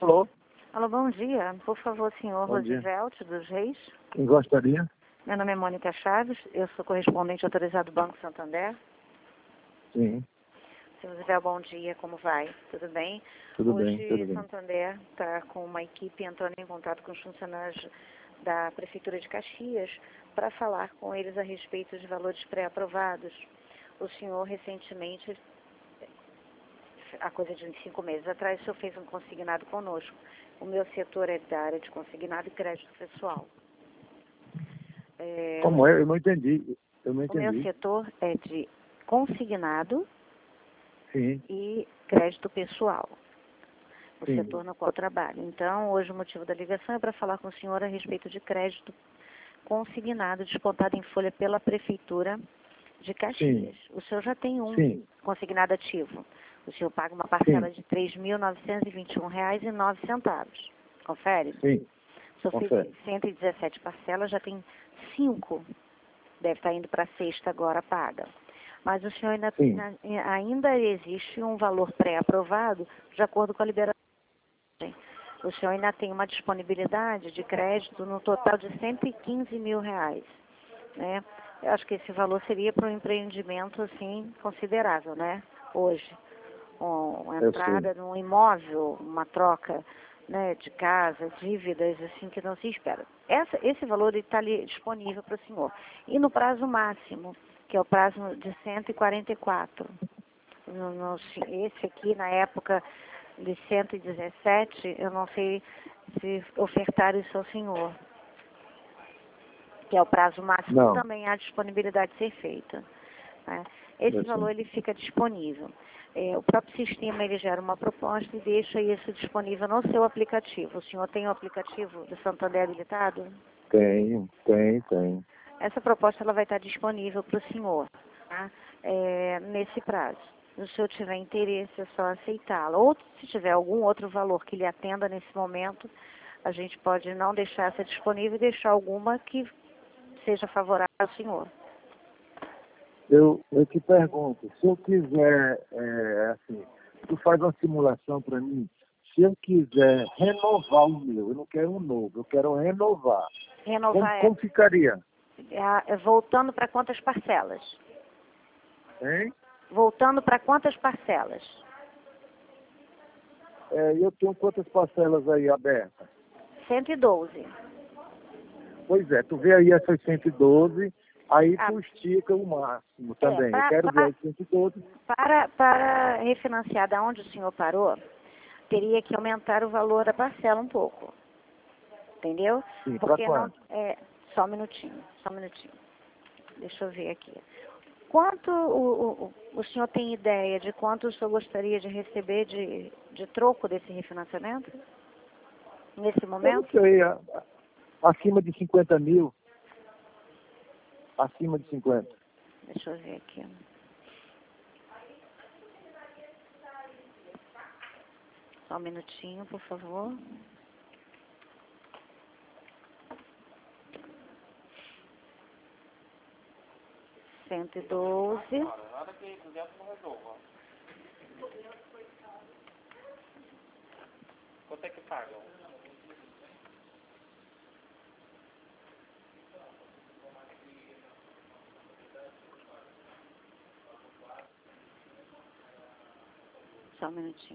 Alô? Alô, bom dia. Por favor, senhor Bom dia. Roosevelt dos Reis. Quem gostaria? Meu nome é Mônica Chaves, eu sou correspondente autorizado do Banco Santander. Sim, Senhor Roosevelt, bom dia, como vai? Tudo bem? tudo Hoje, bem, tudo bem. Santander está com uma equipe entrando em contato com os funcionários da Prefeitura de Caxias para falar com eles a respeito de valores pré-aprovados. O senhor, recentemente, há coisa de uns 5 meses atrás, o senhor fez um consignado conosco. O meu setor é da área de consignado e crédito pessoal. Como é? Eu não entendi. Eu não O meu entendi. setor é de consignado Sim, e crédito pessoal, o sim. setor no qual eu trabalho. Então, hoje o motivo da ligação é para falar com o senhor a respeito de crédito consignado, descontado em folha pela Prefeitura de Caxias. O senhor já tem um Sim, consignado ativo. O senhor paga uma parcela sim, de R$ 3.921,09. Confere? sim. O senhor Confere. fez 117 parcelas, já tem 5. Deve estar indo para a sexta agora paga. Mas o senhor Sim. ainda existe um valor pré-aprovado de acordo com a liberação. O senhor ainda tem uma disponibilidade de crédito no total de R$ 115 mil, né? Eu acho que esse valor seria para um empreendimento, assim, considerável, né? Hoje. Uma Eu sei. entrada num imóvel, uma troca, né, de casa, dívidas, assim, que não se espera. Esse valor está ali disponível para o senhor. E no prazo máximo, que é o prazo de 144. Esse aqui, na época de 117, eu não sei se ofertar isso ao senhor, que é o prazo máximo, Não. também há disponibilidade de ser feita, né? Esse Eu sei. valor ele fica disponível. O próprio sistema ele gera uma proposta e deixa isso disponível no seu aplicativo. O senhor tem o aplicativo do Santander habilitado? Tenho. Essa proposta ela vai estar disponível para o senhor, tá? Nesse prazo. Se o senhor tiver interesse, é só aceitá-la. Ou se tiver algum outro valor que lhe atenda nesse momento, a gente pode não deixar essa disponível e deixar alguma que seja favorável ao senhor. Eu te pergunto, se eu quiser, assim, tu faz uma simulação para mim, se eu quiser renovar o meu, eu não quero um novo, eu quero renovar. Renovar Como ficaria? voltando para quantas parcelas? Hein? Voltando para quantas parcelas? Eu tenho quantas parcelas aí abertas? 112. Pois é, tu vê aí essas 112, aí tu estica o máximo também. Eu quero ver as 112. Para refinanciar da onde o senhor parou, teria que aumentar o valor da parcela um pouco. Entendeu? Sim, para Porque quanto? só um minutinho. Deixa eu ver aqui. Quanto o senhor tem ideia de quanto o senhor gostaria de receber de troco desse refinanciamento? Nesse Eu não momento? sei, acima de 50 mil. Acima de 50. Deixa eu ver aqui. Só um minutinho, por favor. R$ 112. Quanto é que pagam? Só um minutinho.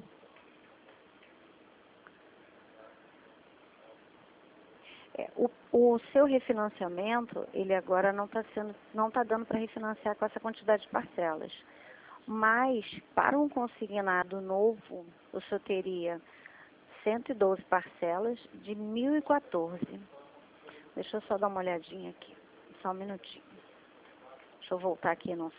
O seu refinanciamento, ele agora não está dando para refinanciar com essa quantidade de parcelas. Mas, para um consignado novo, o senhor teria 112 parcelas de 1.014. Deixa eu só dar uma olhadinha aqui. Só um minutinho. Deixa eu voltar aqui num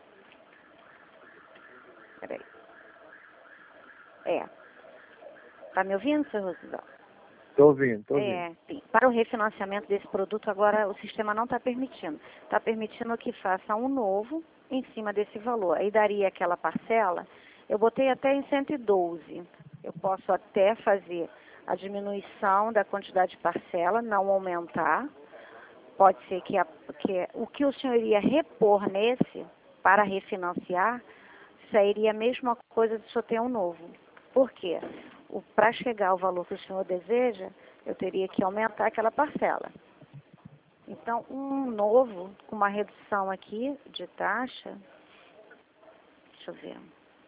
Peraí. Está me ouvindo, senhor Roosevelt? Estou ouvindo, estou ouvindo. Sim. Para o refinanciamento desse produto, agora o sistema não está permitindo. Está permitindo que faça um novo em cima desse valor. Aí daria aquela parcela, eu botei até em 112. Eu posso até fazer a diminuição da quantidade de parcela, não aumentar. Pode ser que o que o senhor iria repor nesse, para refinanciar, sairia a mesma coisa de o senhor ter um novo. Por quê? Para chegar ao valor que o senhor deseja, eu teria que aumentar aquela parcela. Então, um novo, com uma redução aqui de taxa, deixa eu ver,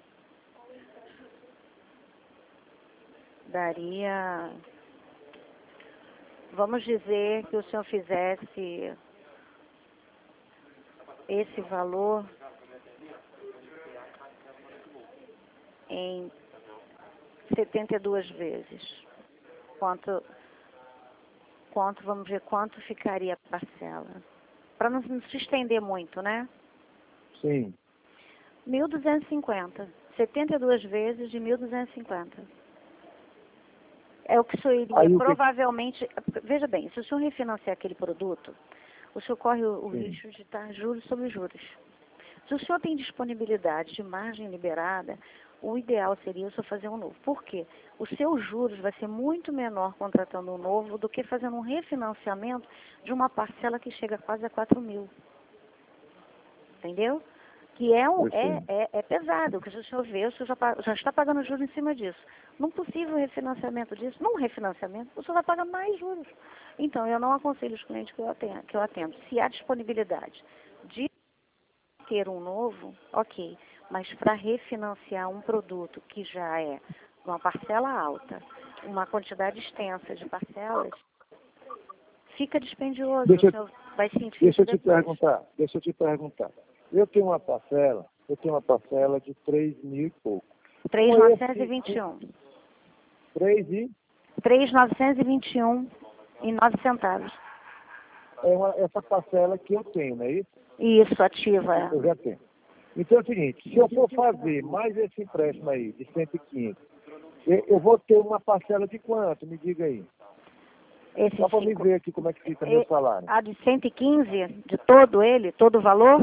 daria, vamos dizer que o senhor fizesse esse valor em 72 vezes. Vamos ver quanto ficaria a parcela. Para não se estender muito, né? Sim. 1.250. 72 vezes de 1.250. É o que o senhor iria provavelmente... Veja bem, se o senhor refinanciar aquele produto, o senhor corre o risco de estar juros sobre juros. Se o senhor tem disponibilidade de margem liberada, o ideal seria o senhor fazer um novo. Por quê? Os seus juros vai ser muito menor contratando um novo do que fazendo um refinanciamento de uma parcela que chega quase a 4 mil. Entendeu? Que é pesado, que se o senhor vê, o senhor já está pagando juros em cima disso. Num possível refinanciamento disso, num refinanciamento, o senhor vai pagar mais juros. Então, eu não aconselho os clientes que eu atendo. Se há disponibilidade de ter um novo, ok. Mas para refinanciar um produto que já é uma parcela alta, uma quantidade extensa de parcelas, fica dispendioso. O senhor vai sentir deixa eu te perguntar. Eu tenho uma parcela de 3 mil e pouco. 3.921. 3.921 e 9 centavos. Essa parcela que eu tenho, não é isso? Isso, ativa. Eu já tenho. Então é o seguinte, se eu for fazer mais esse empréstimo aí, de 115, eu vou ter uma parcela de quanto? Me diga aí. Só para me ver aqui como é que fica meu salário. A de 115, de todo o valor?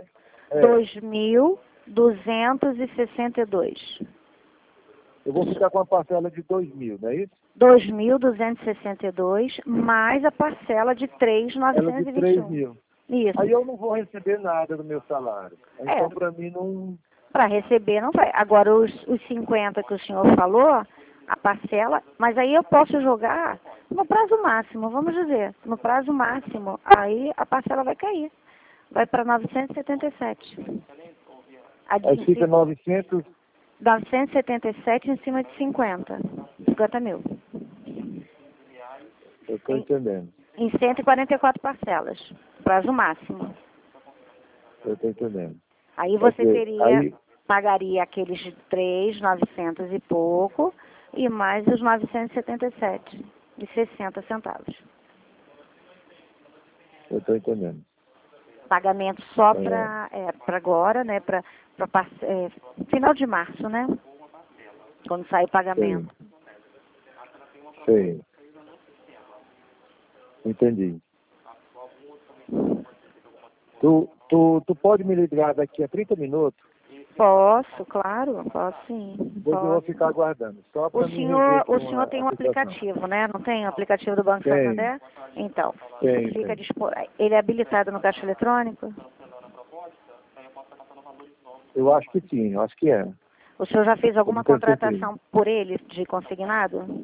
2.262. Eu vou ficar com a parcela de 2.000, não é isso? 2.262, mais a parcela de 3.921. De 3 mil. Isso. Aí eu não vou receber nada do meu salário. Então, para mim, não... Para receber, não vai. Agora, os 50 que o senhor falou, a parcela, mas aí eu posso jogar no prazo máximo, vamos dizer. No prazo máximo, aí a parcela vai cair. Vai para 977. Aí fica 977 em cima de 50 mil. Eu estou entendendo. Em 144 parcelas. Prazo máximo. Eu estou entendendo. Aí você pagaria aqueles de 3.900 e pouco e mais os 977 e 60 centavos. Eu estou entendendo. Pagamento só para agora, né? Para final de março, né? Quando sai o pagamento. Sim. Entendi. Tu pode me ligar daqui a 30 minutos? Posso, claro, posso sim. Depois eu vou ficar aguardando. Só para o senhor tem um aplicativo, né? Não tem o aplicativo do Banco Santander? Então, fica disponível. Ele é habilitado no caixa eletrônico? Eu acho que sim, eu acho que é. O senhor já fez alguma contratação por ele de consignado?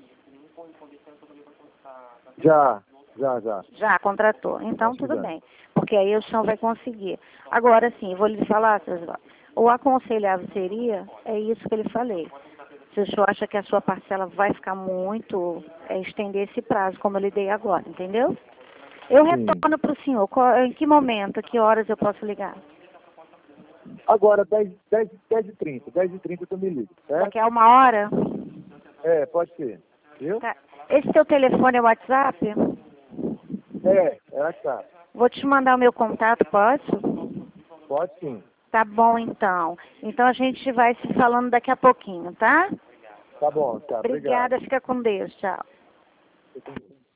Já. Já contratou. Então, tudo bem. Porque aí o senhor vai conseguir. Agora, sim, vou lhe falar, senhor Osvaldo. O aconselhável seria, é isso que eu lhe falei. Se o senhor acha que a sua parcela vai ficar muito, estender esse prazo, como eu lhe dei agora, entendeu? Eu retorno para o senhor. Em que momento, que horas eu posso ligar? Agora, 10h30. 10h30 tu me liga, certo? Daqui a 1 hora? Pode ser. Viu? Tá. Esse teu telefone é WhatsApp? É WhatsApp. Vou te mandar o meu contato, posso? Pode sim. Tá bom, então. Então a gente vai se falando daqui a pouquinho, tá? Tá bom, tá. Obrigada, Obrigado. fica com Deus. Tchau.